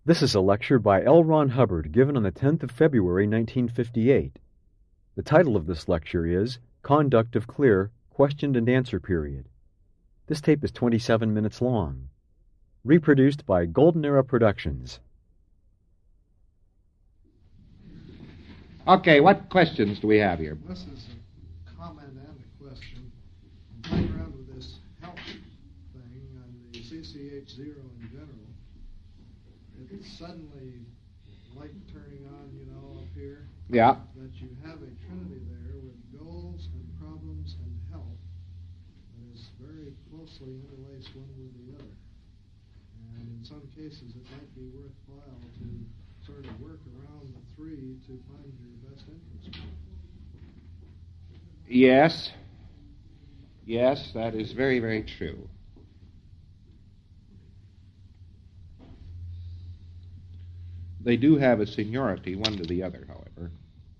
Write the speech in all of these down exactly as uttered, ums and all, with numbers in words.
This is a lecture by L. Ron Hubbard given on the tenth of February, nineteen fifty-eight. The title of this lecture is Conduct of Clear Question and Answer Period. This tape is twenty-seven minutes long. Reproduced by Golden Era Productions. Okay, what questions do we have here? This is a comment and a question. I'm playing around with this help thing on the C C H zero in general. It's suddenly light turning on, you know, up here. Yeah. That you have a trinity there with goals and problems and help that is very closely interlaced one with the other. And in some cases it might be worthwhile to sort of work around the three to find your best entrance point. Yes. Yes, that is very, very true. They do have a seniority, one to the other, however.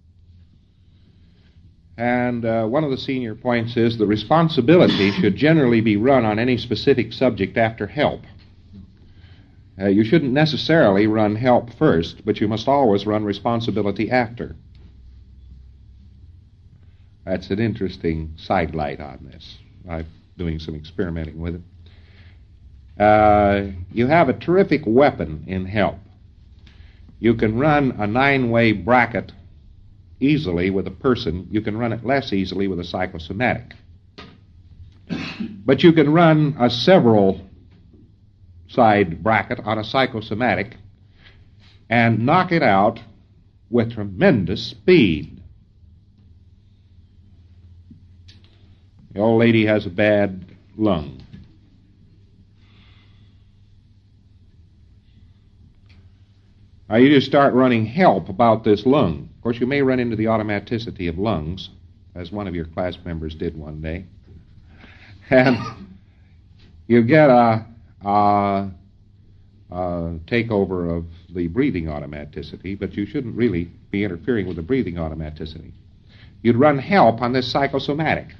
And uh, one of the senior points is the responsibility should generally be run on any specific subject after help. Uh, you shouldn't necessarily run help first, but you must always run responsibility after. That's an interesting sidelight on this. I'm doing some experimenting with it. Uh, you have a terrific weapon in help. You can run a nine-way bracket easily with a person. You can run it less easily with a psychosomatic. But you can run a several side bracket on a psychosomatic and knock it out with tremendous speed. The old lady has a bad lung. Now you just start running help about this lung. Of course, you may run into the automaticity of lungs, as one of your class members did one day. And you get a, a, a takeover of the breathing automaticity, but you shouldn't really be interfering with the breathing automaticity. You'd run help on this psychosomatic.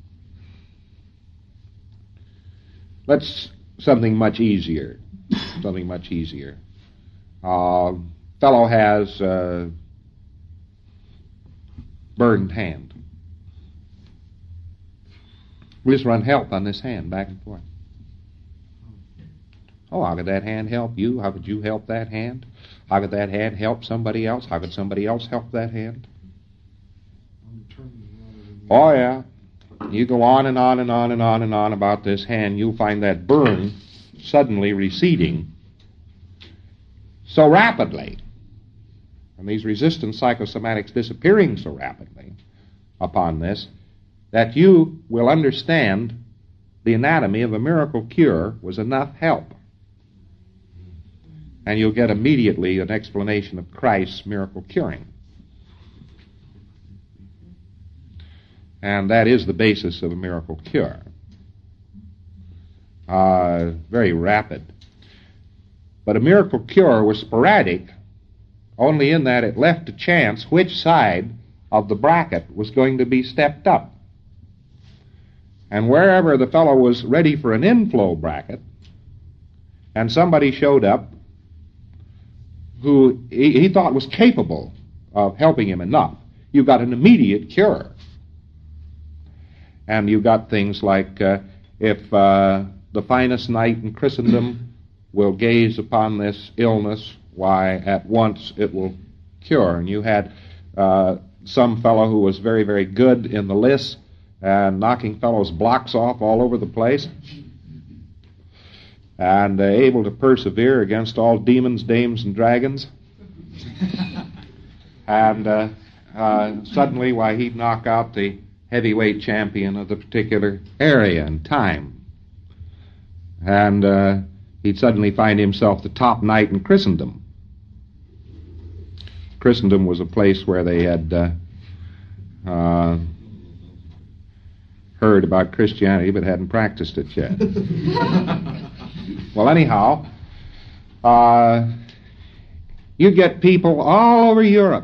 Let's something much easier. Something much easier. Uh, fellow has uh, burned hand. We just run help on this hand, back and forth. Oh, how could that hand help you? How could you help that hand? How could that hand help somebody else? How could somebody else help that hand? Oh, yeah. You go on and on and on and on and on about this hand, you'll find that burn suddenly receding so rapidly, and these resistant psychosomatics disappearing so rapidly upon this, that you will understand the anatomy of a miracle cure was enough help. And you'll get immediately an explanation of Christ's miracle curing. And that is the basis of a miracle cure. Uh, very rapid. But a miracle cure was sporadic only in that it left to chance which side of the bracket was going to be stepped up. And wherever the fellow was ready for an inflow bracket, and somebody showed up who he, he thought was capable of helping him enough, you got an immediate cure. And you got things like, uh, if uh, the finest knight in Christendom will gaze upon this illness, why, at once it will cure. And you had uh, some fellow who was very, very good in the lists and knocking fellows' blocks off all over the place and uh, able to persevere against all demons, dames, and dragons. and uh, uh, suddenly, why, he'd knock out the heavyweight champion of the particular area and time. And uh, he'd suddenly find himself the top knight in Christendom. Christendom was a place where they had uh, uh, heard about Christianity but hadn't practiced it yet. Well, anyhow, uh, you get people all over Europe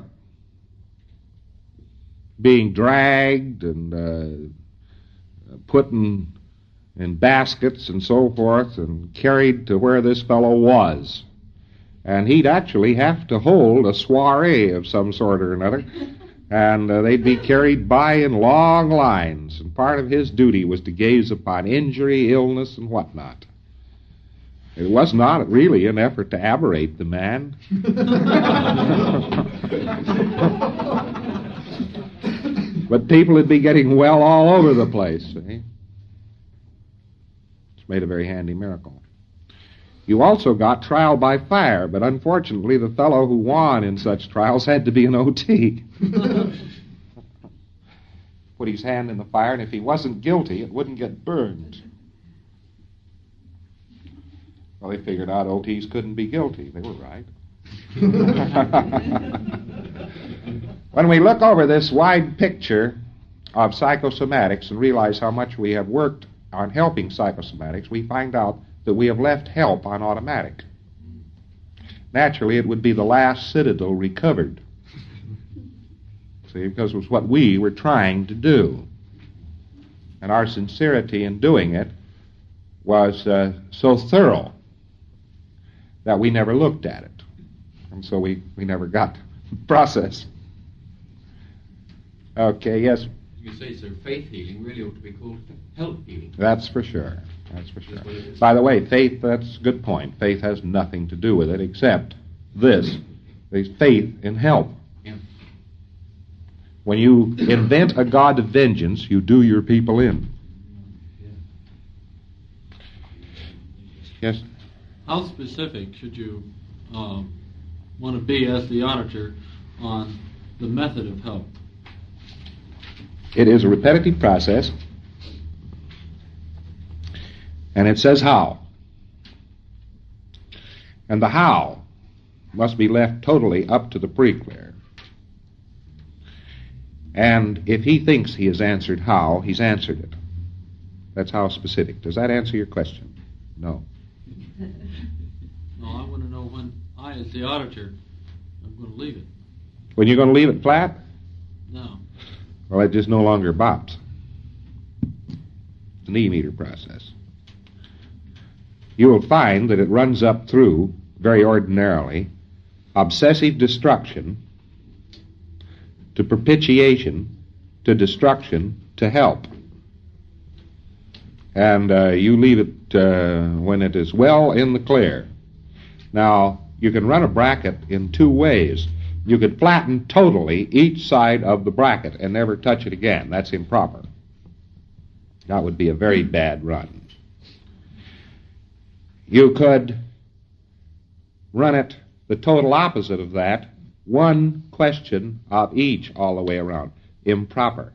being dragged and uh, put in, in baskets and so forth and carried to where this fellow was. And he'd actually have to hold a soiree of some sort or another, and uh, they'd be carried by in long lines, and part of his duty was to gaze upon injury, illness, and whatnot. It was not really an effort to aberrate the man. But people would be getting well all over the place, see? It's made a very handy miracle. You also got trial by fire, but unfortunately the fellow who won in such trials had to be an O T. Put his hand in the fire, and if he wasn't guilty, it wouldn't get burned. Well, they figured out O Ts couldn't be guilty. They were right. When we look over this wide picture of psychosomatics and realize how much we have worked on helping psychosomatics, we find out that we have left help on automatic. Naturally, it would be the last citadel recovered. See, because it was what we were trying to do. And our sincerity in doing it was uh, so thorough that we never looked at it. And so we, we never got the process. Okay, yes? You say, sir, faith healing really ought to be called help healing. That's for sure. That's for sure. By the way, faith, that's a good point. Faith has nothing to do with it except this. There's faith in help. Yeah. When you invent a God of vengeance, you do your people in. Yeah. Yes? How specific should you uh, want to be as the auditor on the method of help? It is a repetitive process, and it says how. And the how must be left totally up to the pre-clear. And if he thinks he has answered how, he's answered it. That's how specific. Does that answer your question? No. No, I want to know when I, as the auditor, I'm going to leave it. When you're going to leave it flat? No. Well, it just no longer bops. It's an E-meter process. You will find that it runs up through, very ordinarily, obsessive destruction to propitiation to destruction to help. And uh, you leave it uh, when it is well in the clear. Now, you can run a bracket in two ways. You could flatten totally each side of the bracket and never touch it again. That's improper. That would be a very bad run. You could run it the total opposite of that, one question of each all the way around. Improper.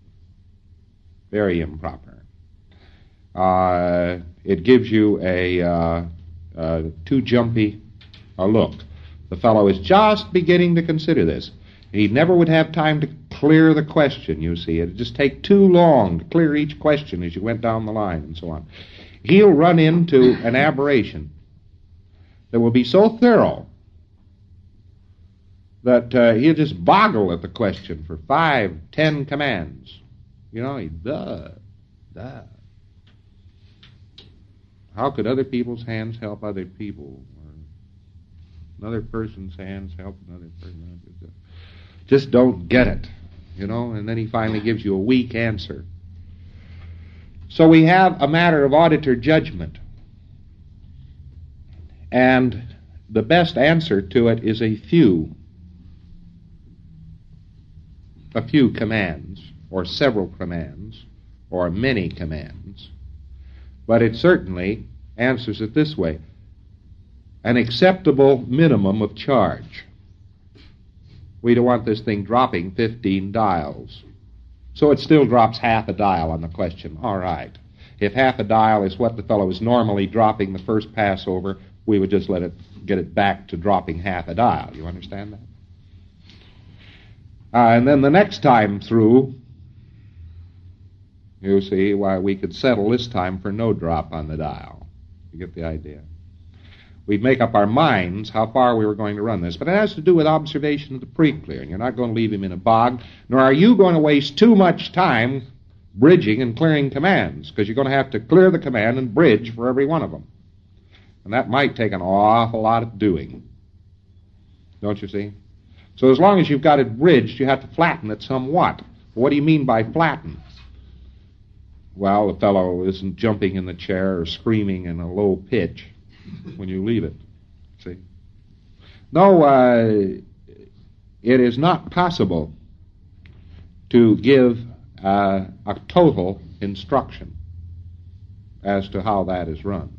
Very improper. Uh, it gives you a uh, uh, too jumpy a look. The fellow is just beginning to consider this. He never would have time to clear the question, you see. It would just take too long to clear each question as you went down the line and so on. He'll run into an aberration that will be so thorough that uh, he'll just boggle at the question for five, ten commands. You know, he, duh, duh. How could other people's hands help other people? Or another person's hands help another person? Just don't get it, you know, and then he finally gives you a weak answer. So we have a matter of auditor judgment. And the best answer to it is a few, a few commands, or several commands, or many commands. But it certainly answers it this way: an acceptable minimum of charge. We don't want this thing dropping fifteen dials. So it still drops half a dial on the question. All right. If half a dial is what the fellow is normally dropping the first pass over, we would just let it get it back to dropping half a dial. You understand that? Uh, and then the next time through, you see, why we could settle this time for no drop on the dial. You get the idea? We'd make up our minds how far we were going to run this. But it has to do with observation of the pre-clearing. You're not going to leave him in a bog, nor are you going to waste too much time bridging and clearing commands, because you're going to have to clear the command and bridge for every one of them. And that might take an awful lot of doing. Don't you see? So as long as you've got it bridged, you have to flatten it somewhat. What do you mean by flatten? Well, the fellow isn't jumping in the chair or screaming in a low pitch when you leave it. See? No, uh, it is not possible to give uh, a total instruction as to how that is run.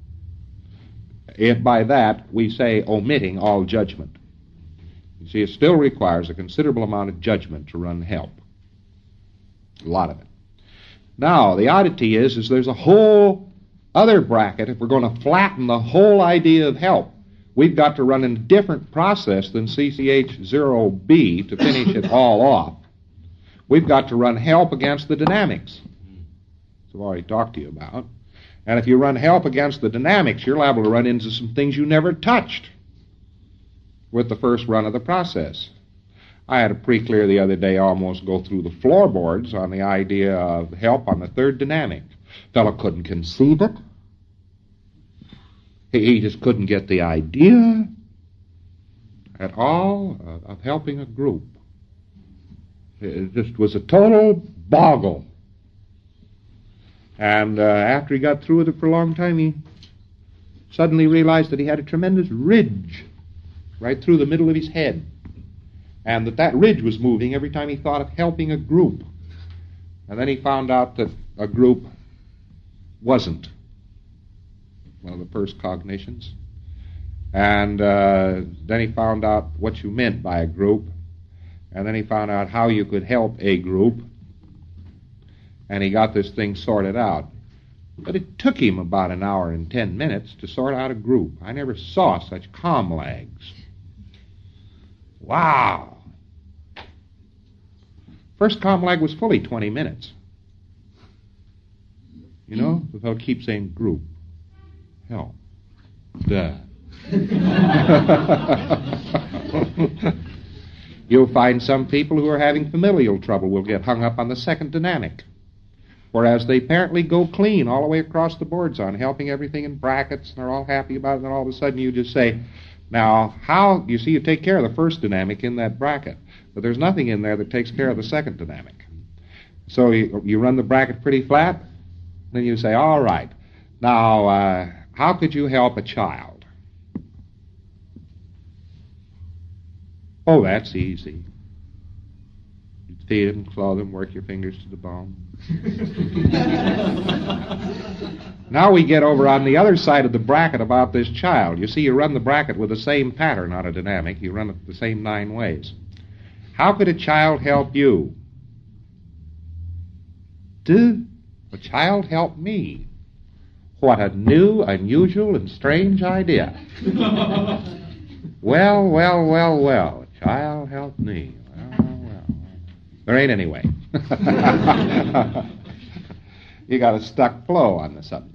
If by that we say omitting all judgment. You see, it still requires a considerable amount of judgment to run help. A lot of it. Now, the oddity is, is there's a whole other bracket. If we're going to flatten the whole idea of help, we've got to run in a different process than C C H zero B to finish it all off. We've got to run help against the dynamics. I've already talked to you about. And if you run help against the dynamics, you're liable to run into some things you never touched with the first run of the process. I had a pre-clear the other day almost go through the floorboards on the idea of help on the third dynamic. Fellow couldn't conceive it. He, he just couldn't get the idea at all of, of helping a group. It just was a total boggle. And uh, after he got through with it for a long time, he suddenly realized that he had a tremendous ridge right through the middle of his head, and that that ridge was moving every time he thought of helping a group. And then he found out that a group wasn't one of the first cognitions. And uh, then he found out what you meant by a group, and then he found out how you could help a group, and he got this thing sorted out. But it took him about an hour and ten minutes to sort out a group. I never saw such comlags. Wow. First comlag was fully twenty minutes. You know, the fellow keeps saying group, help, duh. You'll find some people who are having familial trouble will get hung up on the second dynamic, whereas they apparently go clean all the way across the boards on helping everything in brackets, and they're all happy about it, and then all of a sudden you just say, now, how, you see, you take care of the first dynamic in that bracket, but there's nothing in there that takes care of the second dynamic. So you, you run the bracket pretty flat, then you say, all right, now, uh, how could you help a child? Oh, that's easy. You feed them, clothe them, work your fingers to the bone. Now we get over on the other side of the bracket about this child. You see, you run the bracket with the same pattern on a dynamic. You run it the same nine ways. How could a child help you? Do a child help me? What a new, unusual, and strange idea. Well, well, well, well. A child help me. Well, well, well. There ain't any way. You got a stuck flow on the subject.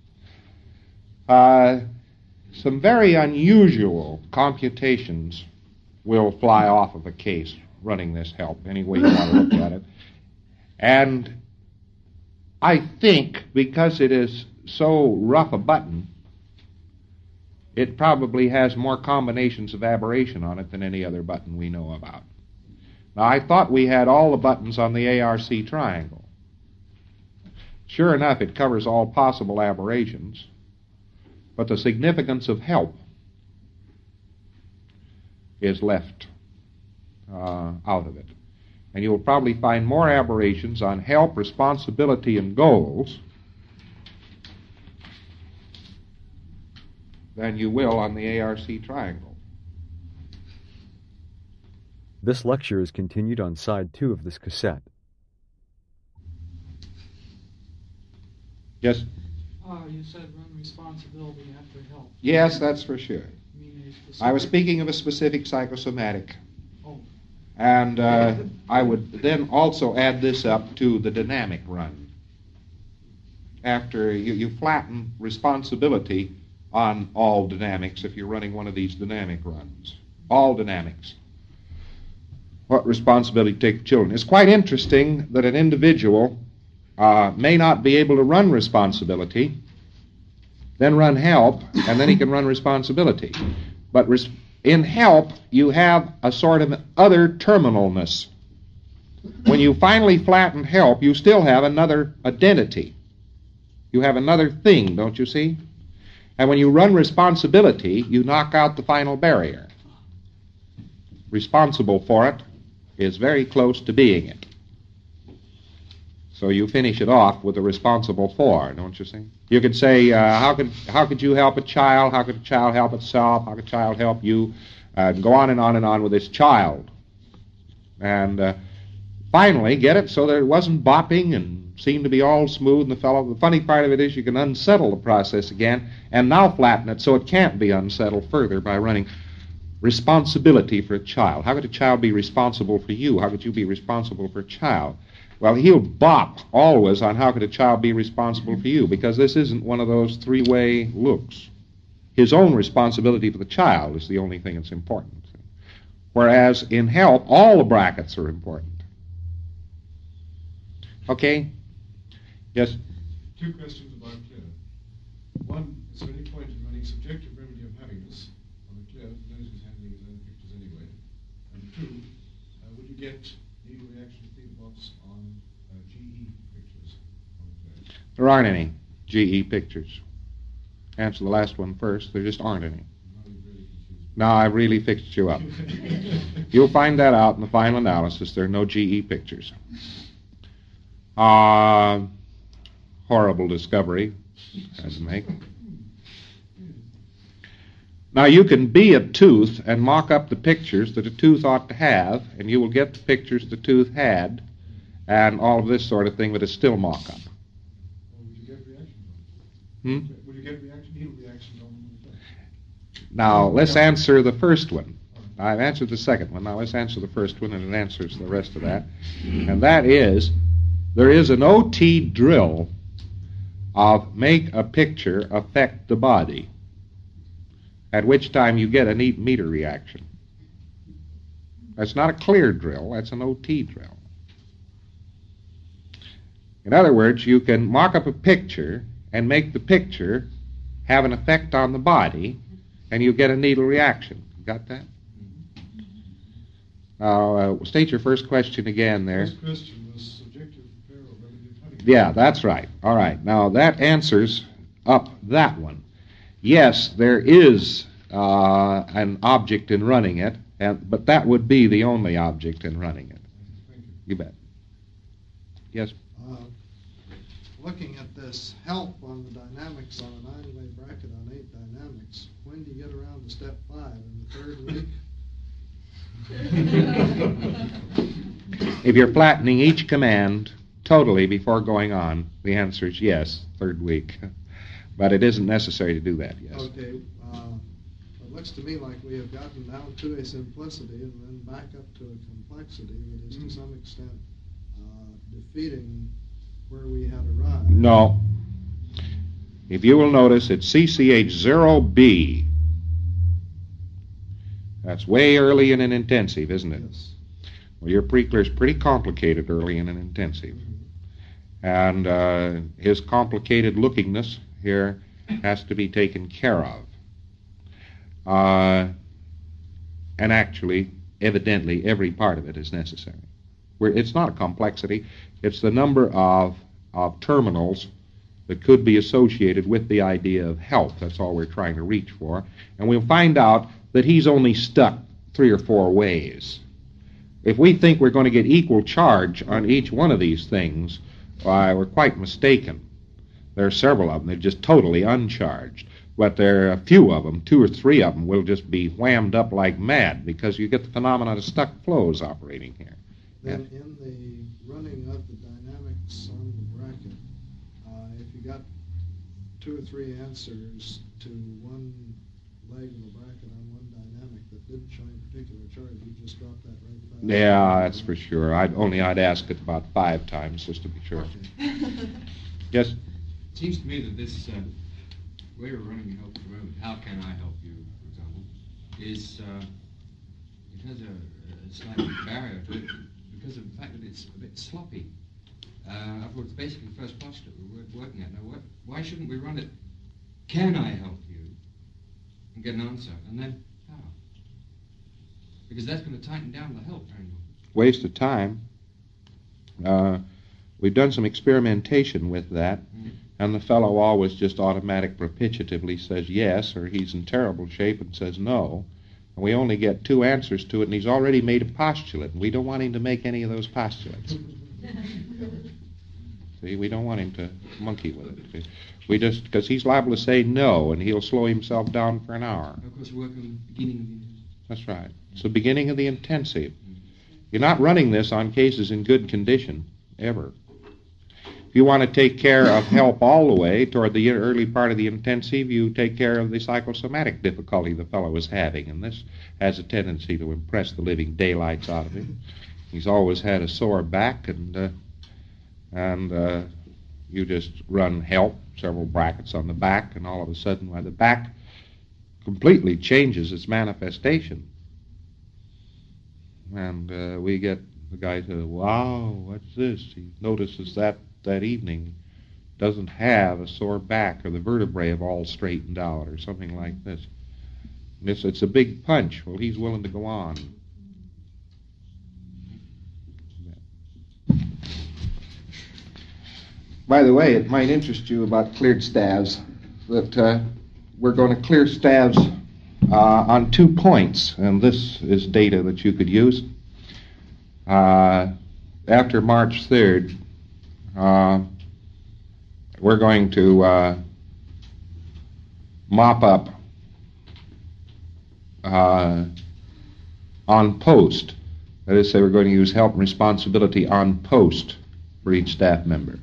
Uh, some very unusual computations will fly off of a case running this help, any way you want to look at it. And I think because it is so rough a button, it probably has more combinations of aberration on it than any other button we know about. Now, I thought we had all the buttons on the A R C triangle. Sure enough, it covers all possible aberrations, but the significance of help is left uh, out of it. And you'll probably find more aberrations on help, responsibility, and goals than you will on the A R C triangle. This lecture is continued on side two of this cassette. Yes? Uh, you said run responsibility after help. Yes, that's for sure. You mean a specific... I was speaking of a specific psychosomatic. Oh. And uh, I would then also add this up to the dynamic run. After you, you flatten responsibility on all dynamics if you're running one of these dynamic runs. All dynamics. What responsibility to take children? It's quite interesting that an individual uh, may not be able to run responsibility, then run help, and then he can run responsibility. But res- in help, you have a sort of other terminalness. When you finally flatten help, you still have another identity. You have another thing, don't you see? And when you run responsibility, you knock out the final barrier. Responsible for it is very close to being it. So you finish it off with the responsible for, don't you see? You could say, uh, how could how could you help a child? How could a child help itself? How could a child help you? Uh, go on and on and on with this child. And uh, finally get it so that it wasn't bopping and seemed to be all smooth. And the fellow, the funny part of it is you can unsettle the process again and now flatten it so it can't be unsettled further by running responsibility for a child. How could a child be responsible for you? How could you be responsible for a child? Well, he'll bop always on how could a child be responsible for you, because this isn't one of those three-way looks. His own responsibility for the child is the only thing that's important. Whereas in help, all the brackets are important. Okay? Yes? Two questions about Claire. One, is there any point in running subjective remedy of happiness on a Claire who knows who's handling his own pictures anyway? And two, uh, would you get needle reaction theta box on uh, G E pictures on Claire? There aren't any G E pictures. Answer the last one first. There just aren't any. No, I really fixed you up. You'll find that out in the final analysis. There are no G E pictures. Uh, horrible discovery I had to make. Now, you can be a tooth and mock up the pictures that a tooth ought to have, and you will get the pictures the tooth had, and all of this sort of thing, but it's still mock-up. Well, would you get reactions on Hmm? it? Would you get reaction, needle reactions on them? Now, let's answer the first one. I've answered the second one. Now, let's answer the first one, and it answers the rest of that. And that is, there is an O T drill of make a picture affect the body, at which time you get a neat meter reaction. That's not a clear drill, that's an O T drill. In other words, you can mock up a picture and make the picture have an effect on the body, and you get a needle reaction. Got that? Now, uh, state your first question again there. First question was subjective repair of remedy of happiness. Yeah, that's right. All right. Now, that answers up that one. Yes, there is uh, an object in running it, and, but that would be the only object in running it. Thank you. You bet. Yes? Uh, looking at this help on the dynamics on a nine-way bracket on eight dynamics, when do you get around to step five? In the third week? If you're flattening each command totally before going on, the answer is yes, third week. But it isn't necessary to do that, yes. Okay. Uh, it looks to me like we have gotten down to a simplicity and then back up to a complexity that is to some extent uh, defeating where we had arrived. No. If you will notice, it's C C H zero B. That's way early in an intensive, isn't it? Yes. Well, your Preakler is pretty complicated early in an intensive. And uh, his complicated lookingness here has to be taken care of. Uh, and actually, evidently, every part of it is necessary. Where it's not a complexity, it's the number of, of terminals that could be associated with the idea of help. That's all we're trying to reach for. And we'll find out that he's only stuck three or four ways. If we think we're going to get equal charge on each one of these things, why, we're quite mistaken. There are several of them that are just totally uncharged. But there are a few of them, two or three of them, will just be whammed up like mad because you get the phenomenon of stuck flows operating here. Then in the running of the dynamics on the bracket, uh, if you got two or three answers to one leg of the bracket on one dynamic that didn't show any particular charge, you just drop that right back. Yeah, that's for sure. I'd only I'd ask it about five times just to be sure. Okay. Yes? It seems to me that this uh, way of running help at the moment, how can I help you, for example, is uh, it has a, a slight barrier to it because of the fact that it's a bit sloppy. Uh, it's basically the first postulate we're working at. Now, what, why shouldn't we run it, can I help you, and get an answer, and then how? Because that's going to tighten down the help angle. Waste of time. Uh, we've done some experimentation with that, mm-hmm. and the fellow always just automatic propitiatively says yes, or he's in terrible shape and says no. And we only get two answers to it, and he's already made a postulate, and we don't want him to make any of those postulates. See, we don't want him to monkey with it. See? We just, because he's liable to say no, and he'll slow himself down for an hour. Of course, we're working on the beginning of the intensive. That's right. It's the beginning of the intensive. You're not running this on cases in good condition, ever. If you want to take care of help all the way toward the early part of the intensive, you take care of the psychosomatic difficulty the fellow is having, and this has a tendency to impress the living daylights out of him. He's always had a sore back, and uh, and uh, you just run help, several brackets on the back, and all of a sudden, why, the back completely changes its manifestation. And uh, we get the guy says, wow, what's this? He notices that that evening doesn't have a sore back, or the vertebrae have all straightened out, or something like this. And it's, it's a big punch. Well, he's willing to go on. By the way, it might interest you about cleared staves that uh, we're going to clear staves uh, on two points, and this is data that you could use. Uh, after March third, uh, we're going to uh, mop up uh, on post. That is, say we're going to use help and responsibility on post for each staff member.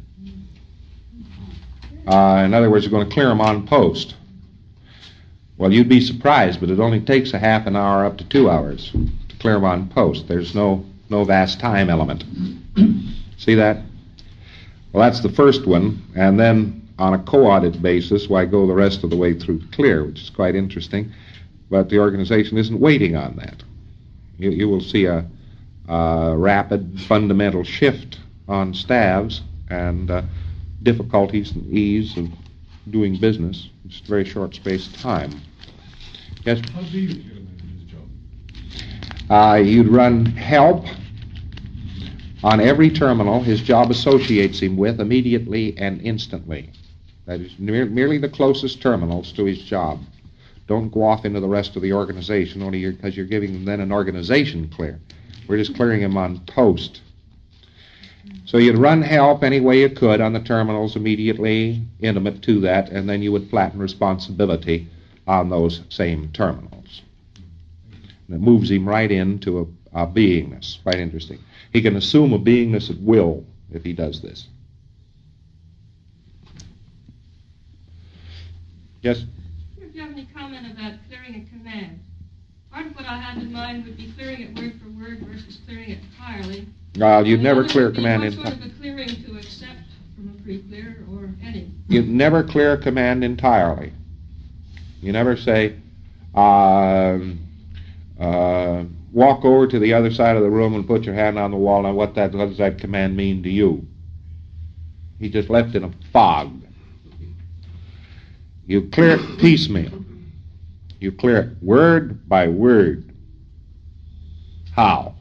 Uh, in other words, we're going to clear them on post. Well, you'd be surprised, but it only takes a half an hour up to two hours to clear them on post. There's no no vast time element. See that? Well, that's the first one, and then on a co-audit basis, why go the rest of the way through clear, which is quite interesting, but the organization isn't waiting on that. You, you will see a, a rapid fundamental shift on staffs and uh, difficulties and ease of doing business in just a very short space of time. Yes? How do you get a man his job? Uh, you'd run help on every terminal his job associates him with immediately and instantly. That is mere, merely the closest terminals to his job. Don't go off into the rest of the organization only because you're, you're giving them then an organization clear. We're just clearing him on post. So you'd run help any way you could on the terminals immediately intimate to that, and then you would flatten responsibility on those same terminals. And it moves him right into a, a beingness. Quite interesting. He can assume a beingness at will if he does this. Yes? If you have any comment about clearing a command, part of what I had in mind would be clearing it word for word versus clearing it entirely. Well, you'd And never the other clear a would be command what in sort of a clearing to accept from a pre-clear or any. You never clear a command entirely. You never say, uh, uh, walk over to the other side of the room and put your hand on the wall. Now, what, that, what does that command mean to you? He just left in a fog. You clear it piecemeal. You clear it word by word. How?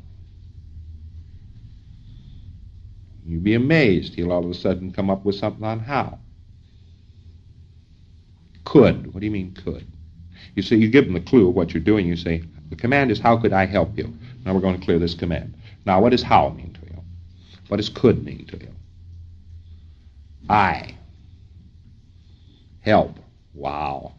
You'd be amazed. He'll all of a sudden come up with something on how. Could. What do you mean could? You see, you give them the clue of what you're doing. You say, the command is, how could I help you? Now we're going to clear this command. Now, what does how mean to you? What does could mean to you? I. Help. Wow.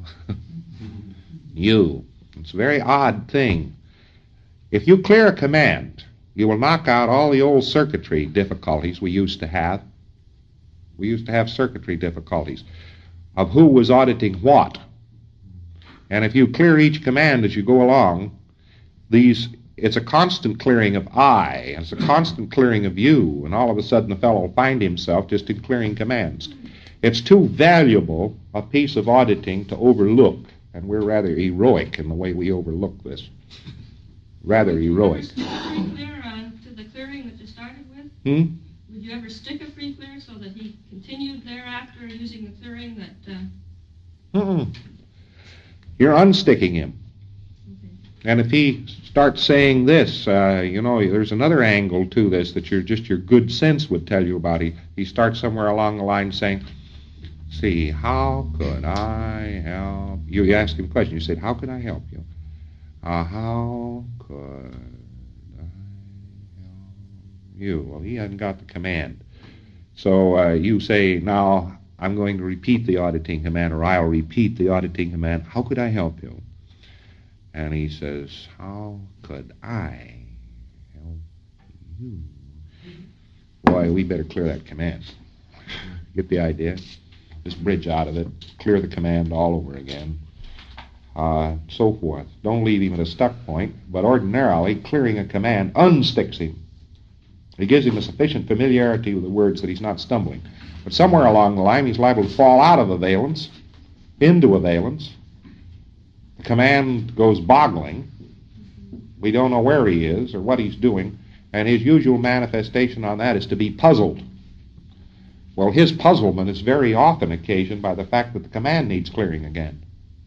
You. It's a very odd thing. If you clear a command, you will knock out all the old circuitry difficulties we used to have. We used to have circuitry difficulties of who was auditing what. And if you clear each command as you go along, these it's a constant clearing of I, and it's a constant clearing of you, and all of a sudden the fellow will find himself just in clearing commands. It's too valuable a piece of auditing to overlook, and we're rather heroic in the way we overlook this. Rather heroic. Would you ever stick a pre-clear on to the clearing that you started with? Hmm? Would you ever stick a pre-clear so that he continued thereafter using the clearing that... Uh... Mm-mm. You're unsticking him. Okay. And if he starts saying this, uh, you know, there's another angle to this that your just your good sense would tell you about. He, he starts somewhere along the line saying, see, how could I help you? You ask him a question. You said, how could I help you? Uh, how could I help you? Well, he hasn't got the command. So uh, you say, now, I'm going to repeat the auditing command, or I'll repeat the auditing command. How could I help you? And he says, how could I help you? Boy, we better clear that command. Get the idea? Just bridge out of it, clear the command all over again, uh, so forth. Don't leave him at a stuck point, but ordinarily, clearing a command unsticks him. It gives him a sufficient familiarity with the words that he's not stumbling. But somewhere along the line, he's liable to fall out of a valence, into a valence. The command goes boggling. We don't know where he is or what he's doing, and his usual manifestation on that is to be puzzled. Well, his puzzlement is very often occasioned by the fact that the command needs clearing again.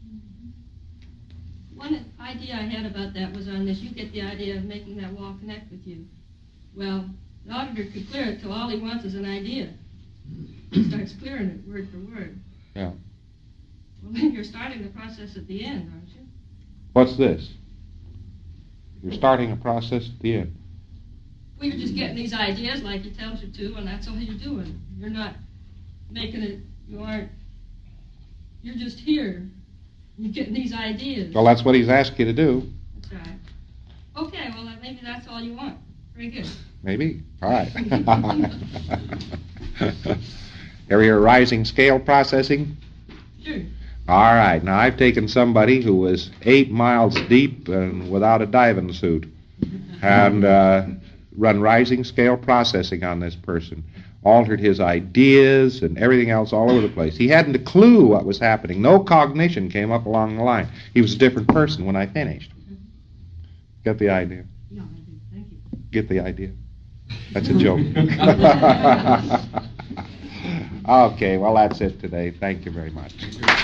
One idea I had about that was on this, you get the idea of making that wall connect with you. Well, the auditor could clear it till all he wants is an idea. He starts clearing it word for word. Yeah. Well, then you're starting the process at the end, aren't you? What's this? You're starting a process at the end. Well, you're just getting these ideas like he tells you to, and that's all you're doing. You're not making it, you aren't, you're just here. You're getting these ideas. Well, that's what he's asked you to do. That's right. Okay, well, then maybe that's all you want. Very good. Maybe. All right. Ever hear of rising scale processing? Sure. All right. Now, I've taken somebody who was eight miles deep and without a diving suit and uh, run rising scale processing on this person. Altered his ideas and everything else all over the place. He hadn't a clue what was happening. No cognition came up along the line. He was a different person when I finished. Get the idea? No, I do. Thank you. Get the idea? That's a joke. Okay, well, that's it today. Thank you very much.